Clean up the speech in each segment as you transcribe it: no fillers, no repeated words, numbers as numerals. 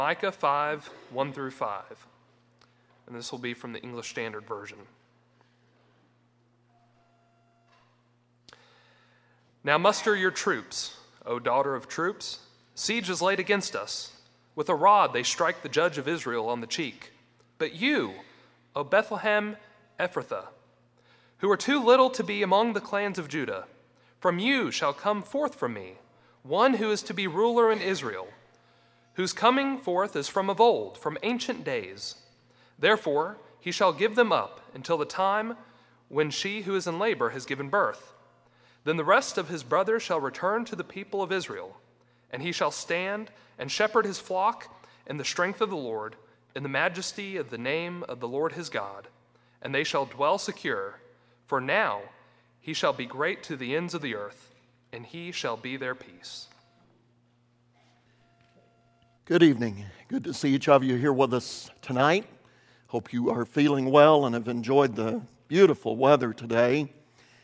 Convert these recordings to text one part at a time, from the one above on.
Micah 5, 1 through 5. And this will be from the English Standard Version. Now muster your troops, O daughter of troops. Siege is laid against us. With a rod they strike the judge of Israel on the cheek. But you, O Bethlehem Ephrathah, who are too little to be among the clans of Judah, from you shall come forth from me one who is to be ruler in Israel, whose coming forth is from of old, from ancient days. Therefore he shall give them up until the time when she who is in labor has given birth. Then the rest of his brothers shall return to the people of Israel, and he shall stand and shepherd his flock in the strength of the Lord, in the majesty of the name of the Lord his God. And they shall dwell secure, for now he shall be great to the ends of the earth, and he shall be their peace. Good evening. Good to see each of you here with us tonight. Hope you are feeling well and have enjoyed the beautiful weather today.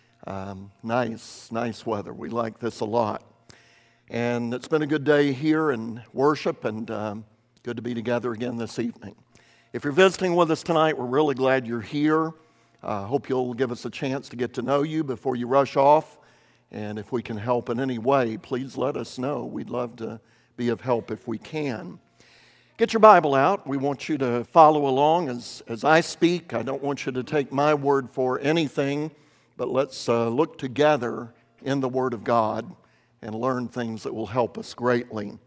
Nice weather. We like this a lot. And it's been a good day here in worship, and good to be together again this evening. If you're visiting with us tonight, we're really glad you're here. Hope you'll give us a chance to get to know you before you rush off. And if we can help in any way, please let us know. We'd love to be of help if we can. Get your Bible out. We want you to follow along as I speak. I don't want you to take my word for anything, but let's look together in the Word of God and learn things that will help us greatly.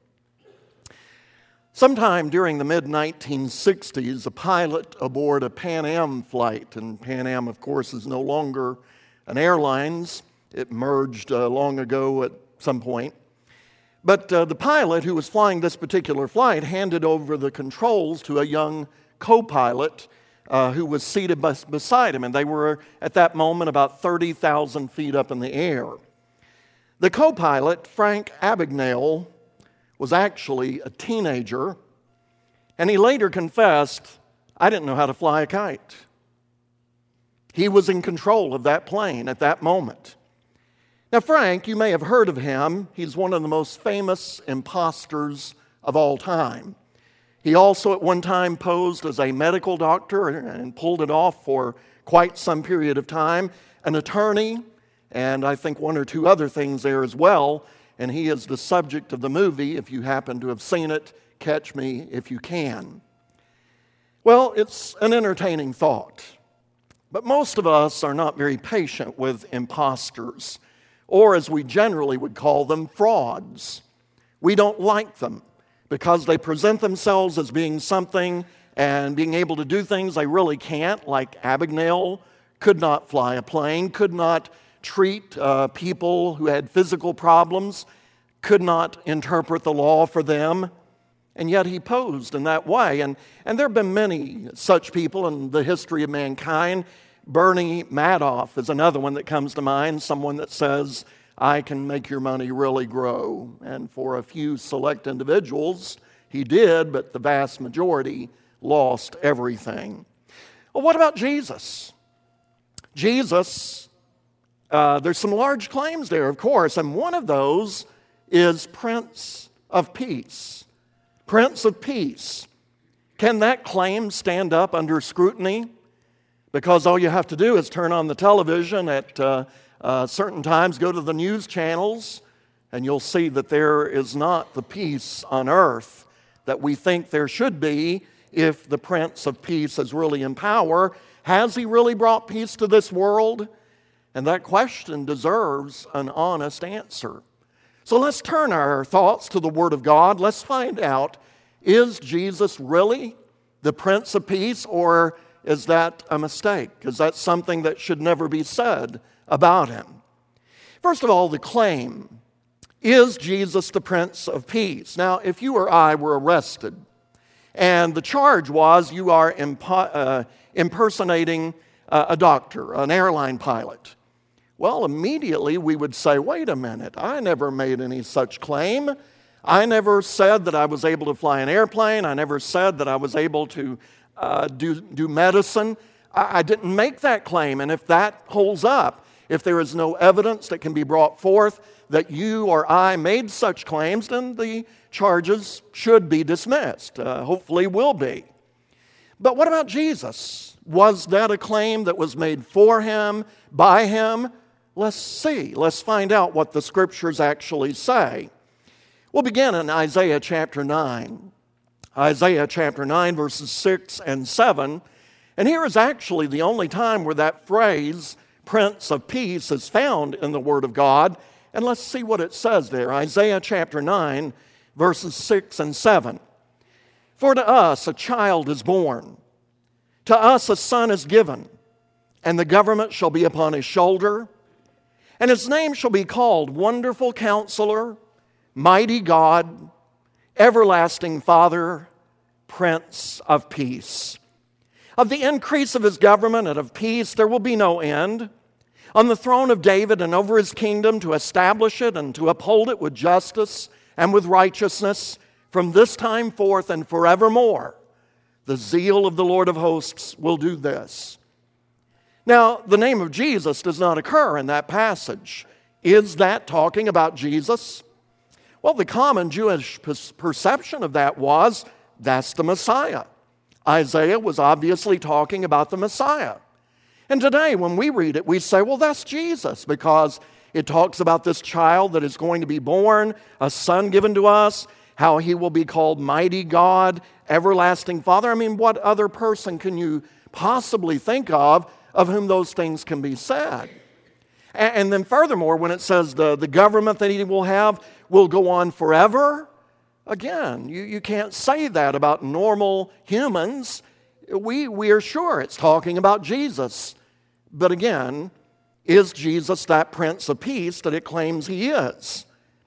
Sometime during the mid-1960s, a pilot aboard a Pan Am flight, and Pan Am, of course, is no longer an airlines. It merged long ago at some point. But the pilot who was flying this particular flight handed over the controls to a young co-pilot who was seated beside him, and they were at that moment about 30,000 feet up in the air. The co-pilot, Frank Abagnale, was actually a teenager, and he later confessed, "I didn't know how to fly a kite." He was in control of that plane at that moment. Now, Frank, you may have heard of him. He's one of the most famous imposters of all time. He also at one time posed as a medical doctor and pulled it off for quite some period of time, an attorney, and I think one or two other things there as well. And he is the subject of the movie, if you happen to have seen it, Catch Me If You Can. Well, it's an entertaining thought. But most of us are not very patient with imposters, or as we generally would call them, frauds. We don't like them because they present themselves as being something and being able to do things they really can't, like Abagnale could not fly a plane, could not treat people who had physical problems, could not interpret the law for them, and yet he posed in that way. And there have been many such people in the history of mankind. Bernie Madoff is another one that comes to mind, someone that says, "I can make your money really grow." And for a few select individuals, he did, but the vast majority lost everything. Well, what about Jesus? Jesus, there's some large claims there, of course, and one of those is Prince of Peace. Prince of Peace. Can that claim stand up under scrutiny? Because all you have to do is turn on the television at certain times, go to the news channels, and you'll see that there is not the peace on earth that we think there should be if the Prince of Peace is really in power. Has he really brought peace to this world? And that question deserves an honest answer. So let's turn our thoughts to the Word of God. Let's find out, is Jesus really the Prince of Peace, or is that a mistake? Is that something that should never be said about him? First of all, the claim, is Jesus the Prince of Peace? Now, if you or I were arrested, and the charge was you are impersonating a doctor, an airline pilot, well, immediately we would say, wait a minute, I never made any such claim. I never said that I was able to fly an airplane. I never said that I was able to do medicine. I didn't make that claim. And if that holds up, if there is no evidence that can be brought forth that you or I made such claims, then the charges should be dismissed. Hopefully will be. But what about Jesus? Was that a claim that was made for him, by him? Let's see. Let's find out what the Scriptures actually say. We'll begin in Isaiah chapter 9. Isaiah chapter 9, verses 6 and 7. And here is actually the only time where that phrase, Prince of Peace, is found in the Word of God. And let's see what it says there. Isaiah chapter 9, verses 6 and 7. For to us a child is born, to us a son is given, and the government shall be upon his shoulder, and his name shall be called Wonderful Counselor, Mighty God, Everlasting Father, Prince of Peace. Of the increase of his government and of peace there will be no end. On the throne of David and over his kingdom, to establish it and to uphold it with justice and with righteousness from this time forth and forevermore. The zeal of the Lord of hosts will do this. Now, the name of Jesus does not occur in that passage. Is that talking about Jesus? Well, the common Jewish perception of that was, that's the Messiah. Isaiah was obviously talking about the Messiah. And today, when we read it, we say, well, that's Jesus, because it talks about this child that is going to be born, a son given to us, how he will be called Mighty God, Everlasting Father. I mean, what other person can you possibly think of whom those things can be said? And then furthermore, when it says the government that he will have will go on forever, again, you can't say that about normal humans. We are sure it's talking about Jesus. But again, is Jesus that Prince of Peace that it claims he is?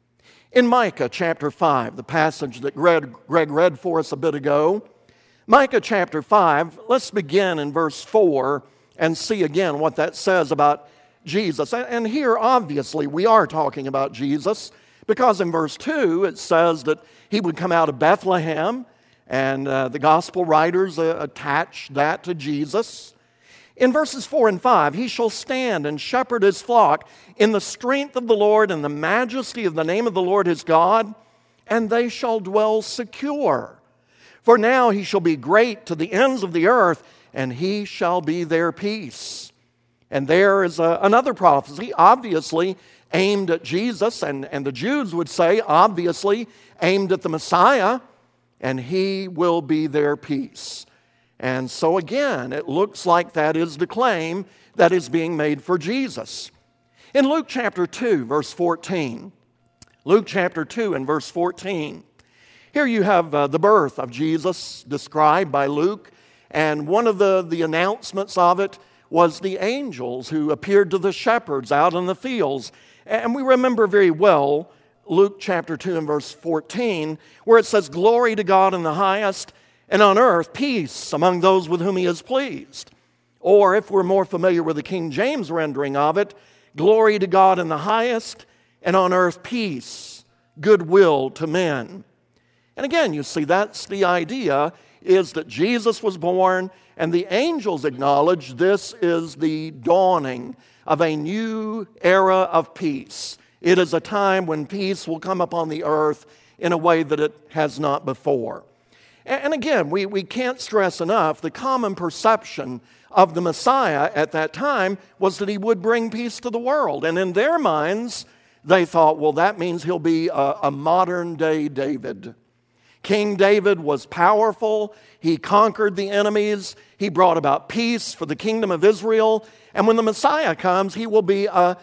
In Micah chapter 5, the passage that Greg read for us a bit ago, Micah chapter 5, let's begin in verse 4 and see again what that says about Jesus. And here, obviously, we are talking about Jesus, because in verse 2 it says that he would come out of Bethlehem, and the gospel writers attach that to Jesus. In verses 4 and 5, he shall stand and shepherd his flock in the strength of the Lord and the majesty of the name of the Lord his God, and they shall dwell secure. For now he shall be great to the ends of the earth, and he shall be their peace. And there is another prophecy, obviously aimed at Jesus, and the Jews would say, obviously aimed at the Messiah, and he will be their peace. And so again, it looks like that is the claim that is being made for Jesus. In Luke chapter 2, verse 14, Luke chapter 2 and verse 14, here you have the birth of Jesus described by Luke, and one of the announcements of it was the angels who appeared to the shepherds out in the fields. And we remember very well Luke chapter 2 and verse 14, where it says, "Glory to God in the highest, and on earth peace among those with whom he is pleased." Or if we're more familiar with the King James rendering of it, "Glory to God in the highest, and on earth peace, goodwill to men." And again, you see, that's the idea, is that Jesus was born, and the angels acknowledge this is the dawning of a new era of peace. It is a time when peace will come upon the earth in a way that it has not before. And again, we can't stress enough, the common perception of the Messiah at that time was that he would bring peace to the world. And in their minds, they thought, well, that means he'll be a modern-day David. King David was powerful. He conquered the enemies. He brought about peace for the kingdom of Israel. And when the Messiah comes, he will be a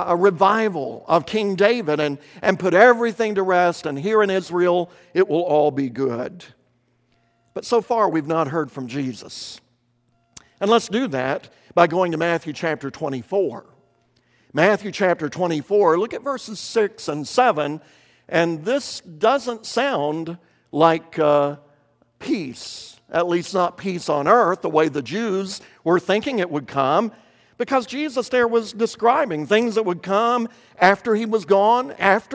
revival of King David and put everything to rest. And here in Israel, it will all be good. But so far, we've not heard from Jesus. And let's do that by going to Matthew chapter 24. Matthew chapter 24, look at verses 6 and 7. And this doesn't sound like peace, at least not peace on earth, the way the Jews were thinking it would come, because Jesus there was describing things that would come after he was gone,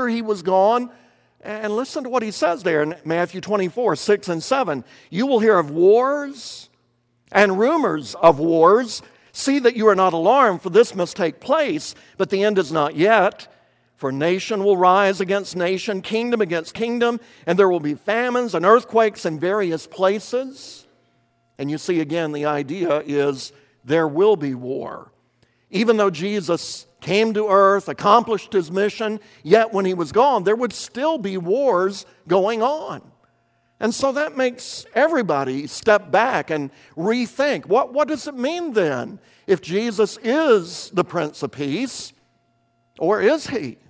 And listen to what he says there in Matthew 24, 6 and 7. "You will hear of wars and rumors of wars. See that you are not alarmed, for this must take place, but the end is not yet. For nation will rise against nation, kingdom against kingdom, and there will be famines and earthquakes in various places. And you see again, the idea is there will be war. Even though Jesus came to earth, accomplished his mission, yet when he was gone, there would still be wars going on. And so that makes everybody step back and rethink. What does it mean then if Jesus is the Prince of Peace, or is he?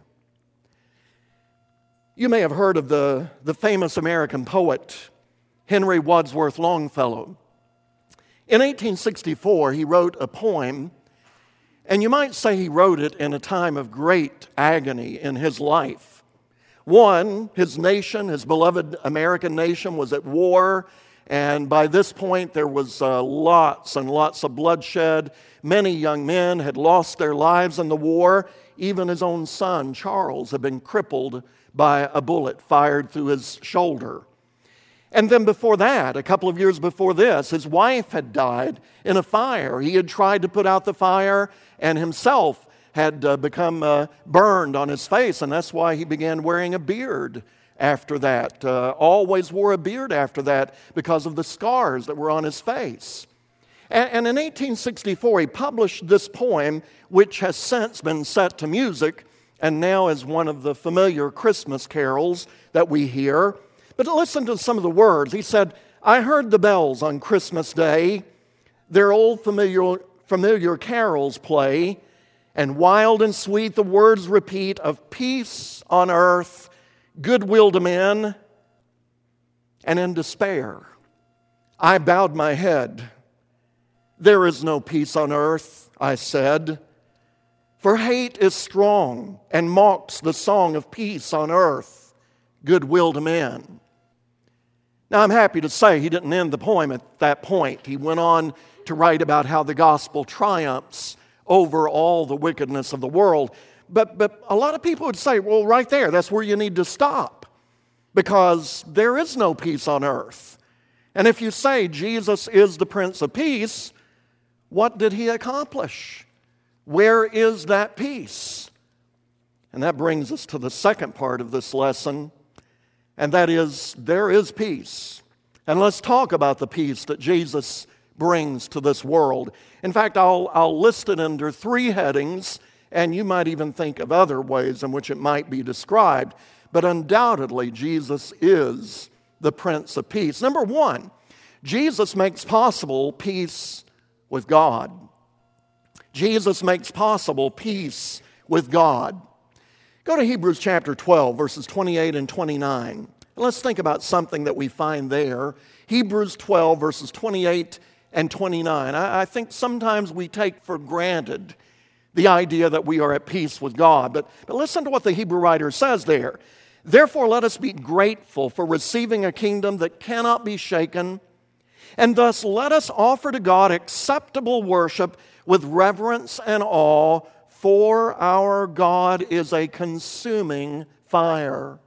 You may have heard of the famous American poet, Henry Wadsworth Longfellow. In 1864, he wrote a poem, and you might say he wrote it in a time of great agony in his life. One, his nation, his beloved American nation, was at war, and by this point there was lots and lots of bloodshed. Many young men had lost their lives in the war. Even his own son, Charles, had been crippled by a bullet fired through his shoulder. And then before that, a couple of years before this, his wife had died in a fire. He had tried to put out the fire and himself had become burned on his face, and that's why he began wearing a beard after that. Always wore a beard after that because of the scars that were on his face. And in 1864, he published this poem, which has since been set to music and now is one of the familiar Christmas carols that we hear. But listen to some of the words. He said, "I heard the bells on Christmas Day, their old familiar carols play, and wild and sweet the words repeat of peace on earth, goodwill to men, and in despair I bowed my head. There is no peace on earth, I said, for hate is strong and mocks the song of peace on earth, goodwill to men." Now, I'm happy to say he didn't end the poem at that point. He went on to write about how the gospel triumphs over all the wickedness of the world. But a lot of people would say, well, right there, that's where you need to stop, because there is no peace on earth. And if you say Jesus is the Prince of Peace, what did he accomplish? Where is that peace? And that brings us to the second part of this lesson, and that is, there is peace. And let's talk about the peace that Jesus brings to this world. In fact, I'll list it under three headings, and you might even think of other ways in which it might be described. But undoubtedly, Jesus is the Prince of Peace. Number one, Jesus makes possible peace with God. Jesus makes possible peace with God. Go to Hebrews chapter 12, verses 28 and 29. Let's think about something that we find there. Hebrews 12, verses 28 and 29. I think sometimes we take for granted the idea that we are at peace with God. But listen to what the Hebrew writer says there. "Therefore let us be grateful for receiving a kingdom that cannot be shaken, and thus let us offer to God acceptable worship with reverence and awe, for our God is a consuming fire."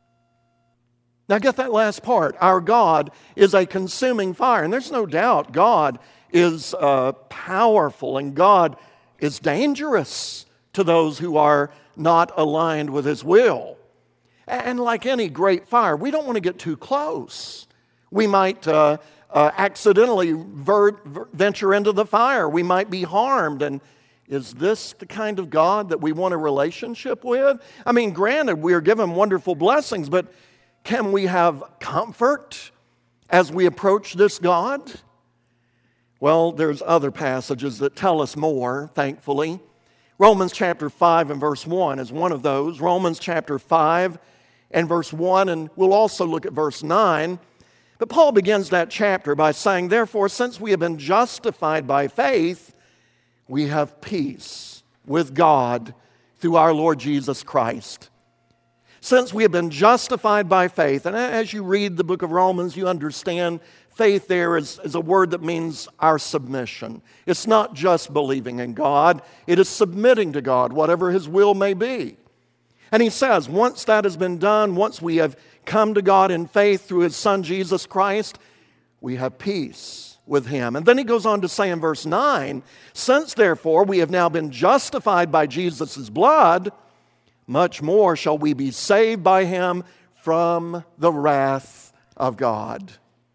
Now get that last part. Our God is a consuming fire. And there's no doubt God is powerful and God is dangerous to those who are not aligned with His will. And like any great fire, we don't want to get too close. We might accidentally venture into the fire. We might be harmed. And is this the kind of God that we want a relationship with? I mean, granted, we are given wonderful blessings, but can we have comfort as we approach this God? Well, there's other passages that tell us more, thankfully. Romans chapter 5 and verse 1 is one of those. Romans chapter 5 and verse 1, and we'll also look at verse 9. But Paul begins that chapter by saying, "Therefore, since we have been justified by faith, we have peace with God through our Lord Jesus Christ." Since we have been justified by faith, and as you read the book of Romans, you understand faith there is a word that means our submission. It's not just believing in God, it is submitting to God, whatever His will may be. And he says, once that has been done, once we have come to God in faith through His Son Jesus Christ, we have peace with Him. And then he goes on to say in verse 9, "Since therefore we have now been justified by Jesus' blood, much more shall we be saved by him from the wrath of God.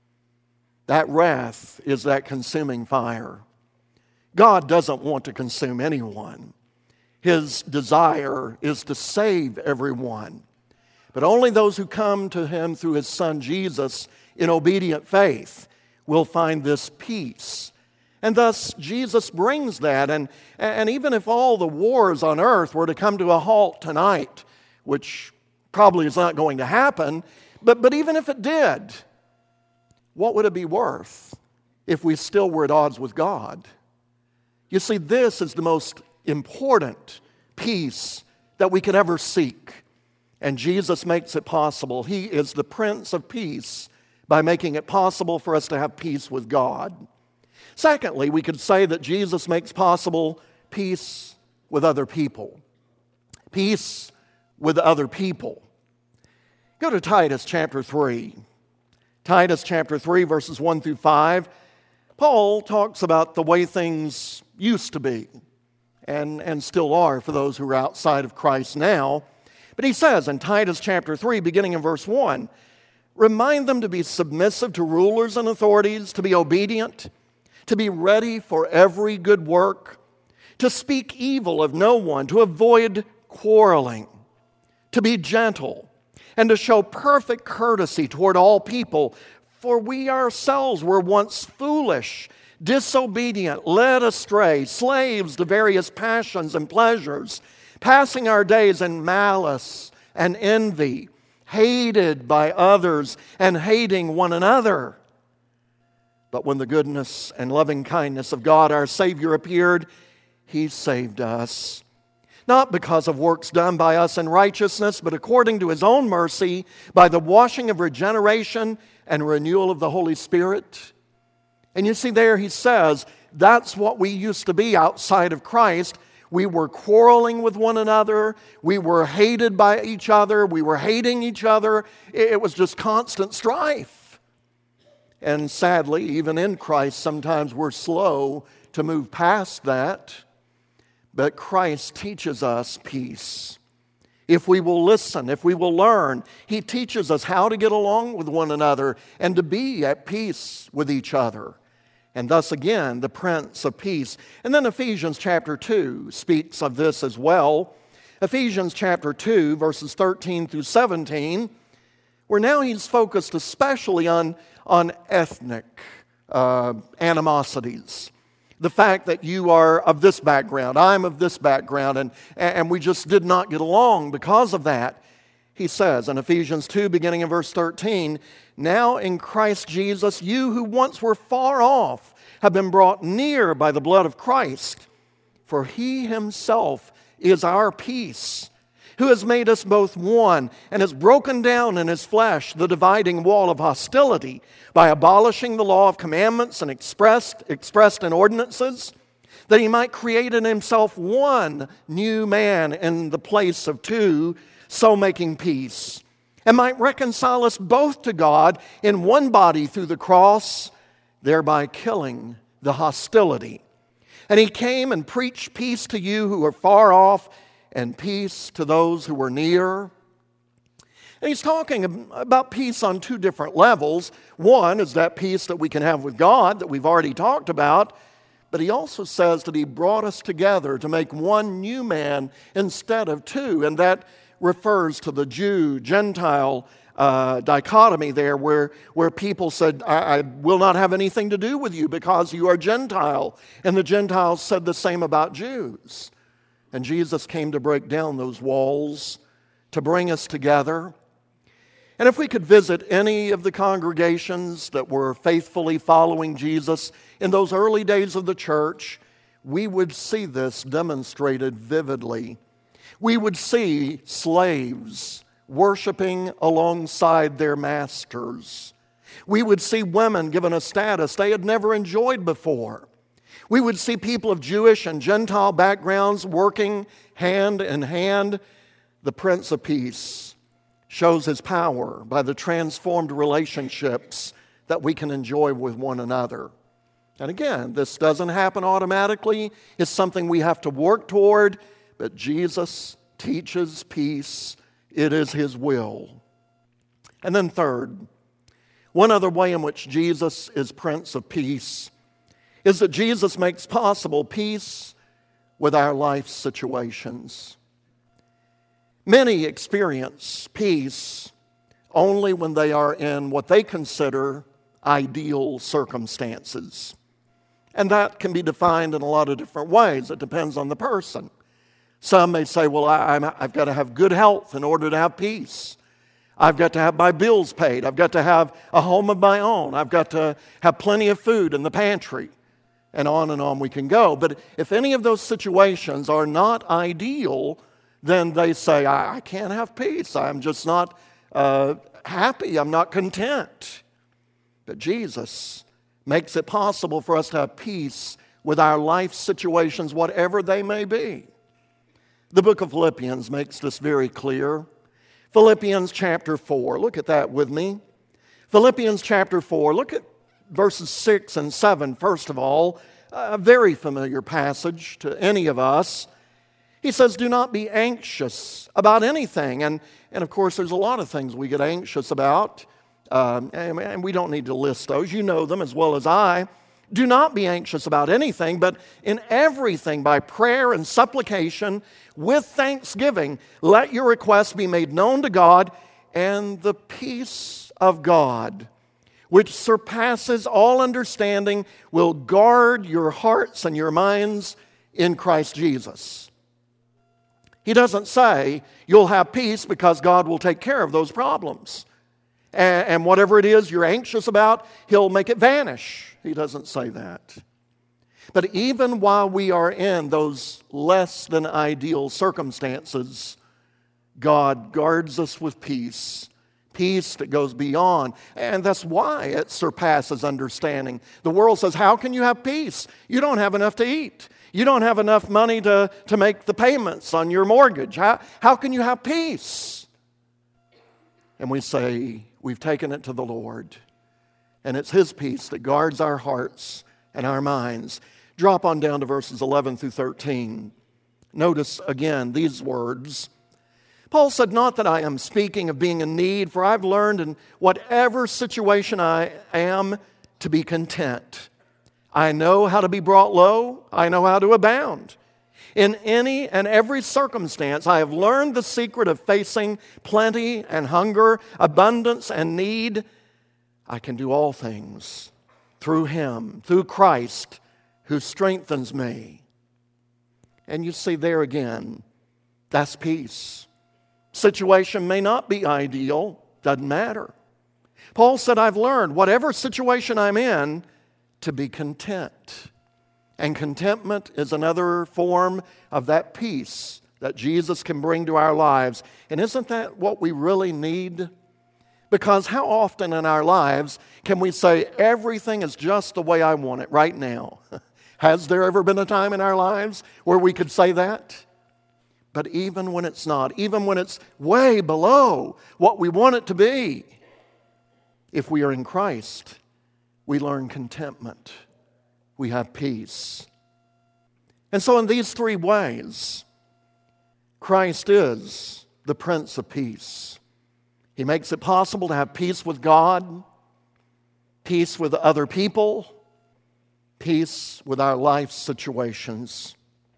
That wrath is that consuming fire. God doesn't want to consume anyone. His desire is to save everyone. But only those who come to him through his Son Jesus in obedient faith will find this peace. And thus Jesus brings that. And even if all the wars on earth were to come to a halt tonight, which probably is not going to happen, but even if it did, what would it be worth if we still were at odds with God? You see, this is the most important peace that we could ever seek. And Jesus makes it possible. He is the Prince of Peace by making it possible for us to have peace with God. Secondly, we could say that Jesus makes possible peace with other people. Peace with other people. Go to Titus chapter 3. Titus chapter 3, verses 1 through 5. Paul talks about the way things used to be and still are for those who are outside of Christ now. But he says in Titus chapter 3, beginning in verse 1, remind them to be submissive to rulers and authorities, to be obedient, to be ready for every good work, to speak evil of no one, to avoid quarreling, to be gentle, and to show perfect courtesy toward all people. For we ourselves were once foolish, disobedient, led astray, slaves to various passions and pleasures, passing our days in malice and envy, hated by others and hating one another. But when the goodness and loving kindness of God our Savior appeared, He saved us, not because of works done by us in righteousness, but according to His own mercy, by the washing of regeneration and renewal of the Holy Spirit. And you see there he says, that's what we used to be outside of Christ. We were quarreling with one another. We were hated by each other. We were hating each other. It was just constant strife. And sadly, even in Christ, sometimes we're slow to move past that. But Christ teaches us peace. If we will listen, if we will learn, He teaches us how to get along with one another and to be at peace with each other. And thus again, the Prince of Peace. And then Ephesians chapter 2 speaks of this as well. Ephesians chapter 2, verses 13 through 17, where now he's focused especially on ethnic animosities. The fact that you are of this background, I'm of this background, and we just did not get along because of that. He says in Ephesians 2, beginning in verse 13, now in Christ Jesus, you who once were far off have been brought near by the blood of Christ. For He Himself is our peace, who has made us both one and has broken down in His flesh the dividing wall of hostility by abolishing the law of commandments and expressed in ordinances, that He might create in Himself one new man in the place of two, so making peace, and might reconcile us both to God in one body through the cross, thereby killing the hostility. And He came and preached peace to you who are far off, and peace to those who are near. And he's talking about peace on two different levels. One is that peace that we can have with God that we've already talked about. But he also says that He brought us together to make one new man instead of two. And that refers to the Jew-Gentile dichotomy there where people said, I will not have anything to do with you because you are Gentile. And the Gentiles said the same about Jews. And Jesus came to break down those walls, to bring us together. And if we could visit any of the congregations that were faithfully following Jesus in those early days of the church, we would see this demonstrated vividly. We would see slaves worshiping alongside their masters. We would see women given a status they had never enjoyed before. We would see people of Jewish and Gentile backgrounds working hand in hand. The Prince of Peace shows His power by the transformed relationships that we can enjoy with one another. And again, this doesn't happen automatically. It's something we have to work toward, but Jesus teaches peace. It is His will. And then third, one other way in which Jesus is Prince of Peace is that Jesus makes possible peace with our life situations. Many experience peace only when they are in what they consider ideal circumstances. And that can be defined in a lot of different ways. It depends on the person. Some may say, well, I've got to have good health in order to have peace. I've got to have my bills paid. I've got to have a home of my own. I've got to have plenty of food in the pantry. And on we can go. But if any of those situations are not ideal, then they say, I can't have peace. I'm just not happy. I'm not content. But Jesus makes it possible for us to have peace with our life situations, whatever they may be. The book of Philippians makes this very clear. Philippians chapter 4, look at that with me. Philippians chapter 4, look at verses 6 and 7, first of all, a very familiar passage to any of us. He says, do not be anxious about anything. And of course, there's a lot of things we get anxious about, and we don't need to list those. You know them as well as I. Do not be anxious about anything, but in everything, by prayer and supplication, with thanksgiving, let your requests be made known to God, and the peace of God, which surpasses all understanding, will guard your hearts and your minds in Christ Jesus. He doesn't say you'll have peace because God will take care of those problems. And whatever it is you're anxious about, He'll make it vanish. He doesn't say that. But even while we are in those less than ideal circumstances, God guards us with peace. Peace that goes beyond. And that's why it surpasses understanding. The world says, how can you have peace? You don't have enough to eat. You don't have enough money to make the payments on your mortgage. How can you have peace? And we say, we've taken it to the Lord. And it's His peace that guards our hearts and our minds. Drop on down to verses 11 through 13. Notice again these words. Paul said, not that I am speaking of being in need, for I've learned in whatever situation I am to be content. I know how to be brought low. I know how to abound. In any and every circumstance, I have learned the secret of facing plenty and hunger, abundance and need. I can do all things through Him, through Christ, who strengthens me. And you see there again, that's peace. Situation may not be ideal, doesn't matter. Paul said, I've learned, whatever situation I'm in, to be content. And contentment is another form of that peace that Jesus can bring to our lives. And isn't that what we really need? Because how often in our lives can we say, everything is just the way I want it right now? Has there ever been a time in our lives where we could say that? But even when it's not, even when it's way below what we want it to be, if we are in Christ, we learn contentment. We have peace. And so in these three ways, Christ is the Prince of Peace. He makes it possible to have peace with God, peace with other people, peace with our life situations.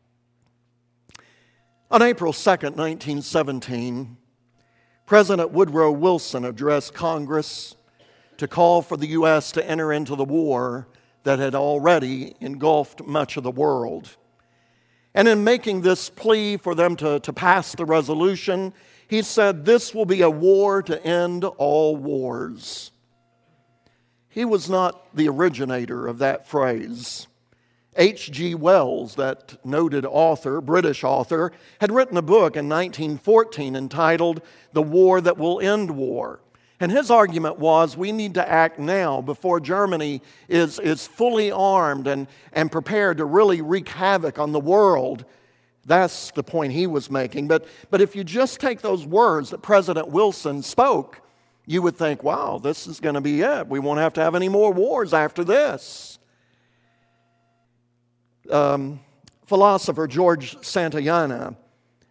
On April 2nd, 1917, President Woodrow Wilson addressed Congress to call for the U.S. to enter into the war that had already engulfed much of the world. And in making this plea for them to pass the resolution, he said, this will be a war to end all wars. He was not the originator of that phrase. H.G. Wells, that noted author, British author, had written a book in 1914 entitled The War That Will End War. And his argument was we need to act now before Germany is fully armed and prepared to really wreak havoc on the world. That's the point he was making. But if you just take those words that President Wilson spoke, you would think, wow, this is going to be it. We won't have to have any more wars after this. Philosopher George Santayana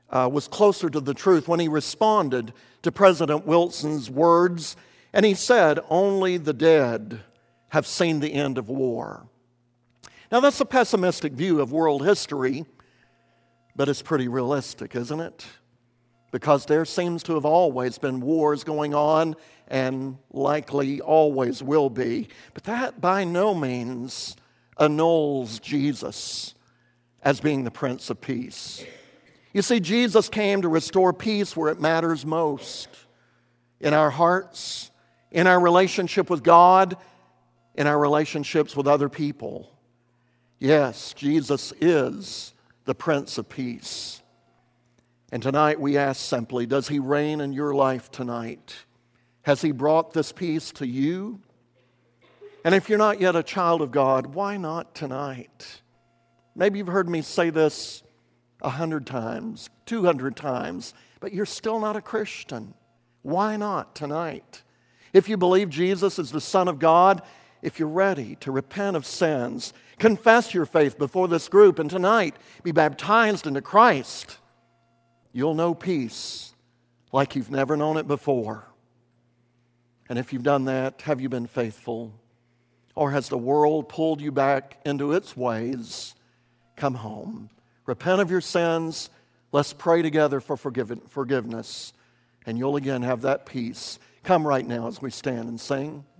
was closer to the truth when he responded to President Wilson's words, and he said, "Only the dead have seen the end of war." Now, that's a pessimistic view of world history, but it's pretty realistic, isn't it? Because there seems to have always been wars going on, and likely always will be. But that by no means annuls Jesus as being the Prince of Peace. You see, Jesus came to restore peace where it matters most, in our hearts, in our relationship with God, in our relationships with other people. Yes, Jesus is the Prince of Peace. And tonight we ask simply, does he reign in your life tonight? Has he brought this peace to you? And if you're not yet a child of God, why not tonight? Maybe you've heard me say this 100 times, 200 times, but you're still not a Christian. Why not tonight? If you believe Jesus is the Son of God, if you're ready to repent of sins, confess your faith before this group, and tonight be baptized into Christ, you'll know peace like you've never known it before. And if you've done that, have you been faithful? Or has the world pulled you back into its ways? Come home. Repent of your sins. Let's pray together for forgiveness. And you'll again have that peace. Come right now as we stand and sing.